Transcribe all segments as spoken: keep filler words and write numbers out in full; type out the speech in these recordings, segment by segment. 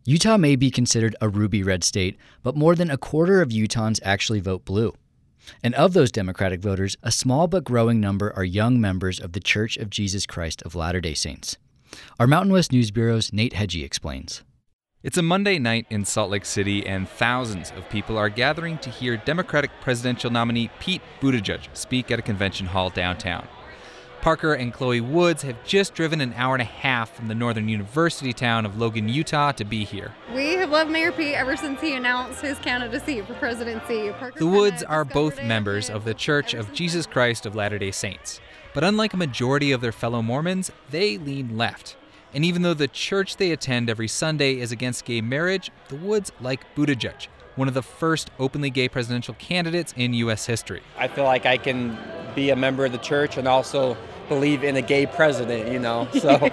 Utah may be considered a ruby red state, but more than a quarter of Utahns actually vote blue. And of those Democratic voters, a small but growing number are young members of the Church of Jesus Christ of Latter-day Saints. Our Mountain West News Bureau's Nate Hedgie explains. It's a Monday night in Salt Lake City, and thousands of people are gathering to hear Democratic presidential nominee Pete Buttigieg speak at a convention hall downtown. Parker and Chloe Woods have just driven an hour and a half from the northern university town of Logan, Utah, to be here. We have loved Mayor Pete ever since he announced his candidacy for presidency. Parker the Woods are both members of the Church of Jesus Christ of Latter-day Saints. But unlike a majority of their fellow Mormons, they lean left. And even though the church they attend every Sunday is against gay marriage, the Woods like Buttigieg, one of the first openly gay presidential candidates in U S history. I feel like I can be a member of the church and also believe in a gay president, you know, so.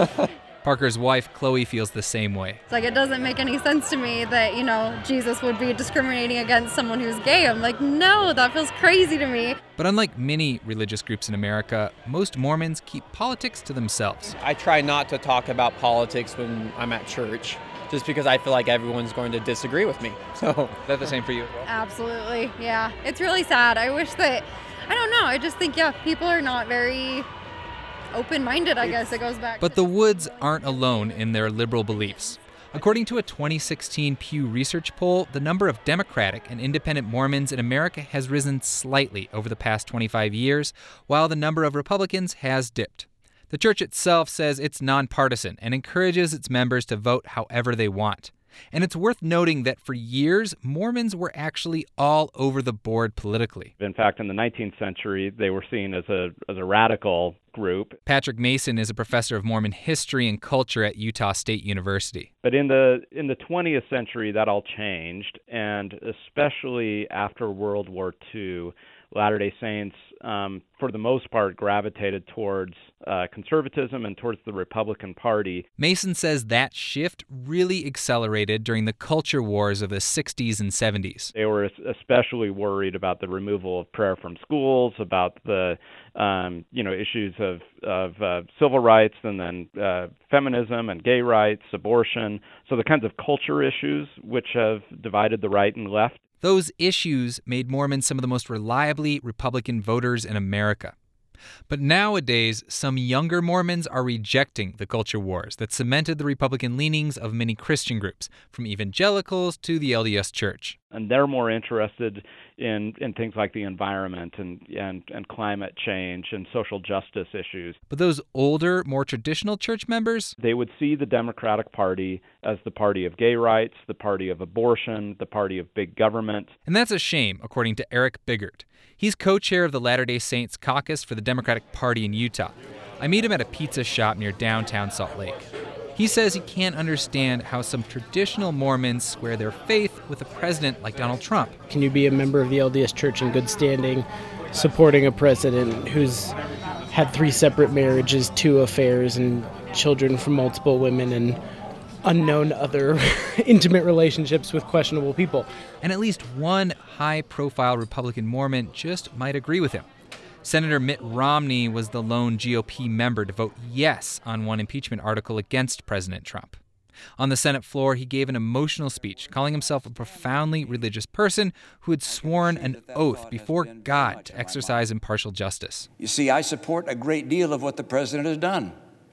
Parker's wife, Chloe, feels the same way. It's like, it doesn't make any sense to me that, you know, Jesus would be discriminating against someone who's gay. I'm like, no, that feels crazy to me. But unlike many religious groups in America, most Mormons keep politics to themselves. I try not to talk about politics when I'm at church, just because I feel like everyone's going to disagree with me. So is that the same for you as well? Absolutely, yeah. It's really sad. I wish that, I don't know, I just think, yeah, people are not very open-minded, I guess it goes back. But the Woods aren't alone in their liberal beliefs. According to a twenty sixteen Pew Research poll, the number of Democratic and independent Mormons in America has risen slightly over the past twenty-five years, while the number of Republicans has dipped. The church itself says it's nonpartisan and encourages its members to vote however they want. And it's worth noting that for years, Mormons were actually all over the board politically. In fact, in the nineteenth century, they were seen as a as a radical group. Patrick Mason is a professor of Mormon history and culture at Utah State University. But in the in the twentieth century, that all changed, and especially after World War Two, Latter-day Saints, um, for the most part, gravitated towards uh, conservatism and towards the Republican Party. Mason says that shift really accelerated during the culture wars of the sixties and seventies. They were especially worried about the removal of prayer from schools, about the um, you know issues of of uh, civil rights, and then uh, feminism and gay rights, abortion. So the kinds of culture issues which have divided the right and left. Those issues made Mormons some of the most reliably Republican voters in America. But nowadays, some younger Mormons are rejecting the culture wars that cemented the Republican leanings of many Christian groups, from evangelicals to the L D S Church. And they're more interested in, in things like the environment and, and, and climate change and social justice issues. But those older, more traditional church members? They would see the Democratic Party as the party of gay rights, the party of abortion, the party of big government. And that's a shame, according to Eric Biggert. He's co-chair of the Latter-day Saints caucus for the Democratic Party in Utah. I meet him at a pizza shop near downtown Salt Lake. He says he can't understand how some traditional Mormons square their faith with a president like Donald Trump. Can you be a member of the L D S Church in good standing, supporting a president who's had three separate marriages, two affairs, and children from multiple women, and unknown other intimate relationships with questionable people? And at least one high-profile Republican Mormon just might agree with him. Senator Mitt Romney was the lone G O P member to vote yes on one impeachment article against President Trump. On the Senate floor, he gave an emotional speech, calling himself a profoundly religious person who had sworn an oath before God to exercise impartial justice. You see, I support a great deal of what the president has done.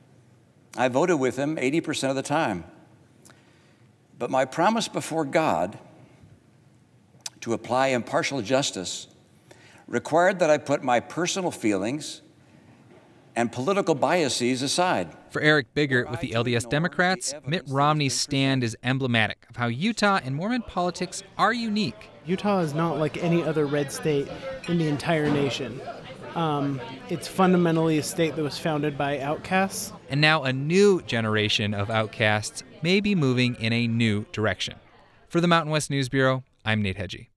I voted with him eighty percent of the time. But my promise before God to apply impartial justice required that I put my personal feelings and political biases aside. For Eric Biggert with the L D S Democrats, Mitt Romney's stand is emblematic of how Utah and Mormon politics are unique. Utah is not like any other red state in the entire nation. Um, it's fundamentally a state that was founded by outcasts. And now a new generation of outcasts may be moving in a new direction. For the Mountain West News Bureau, I'm Nate Hedgie.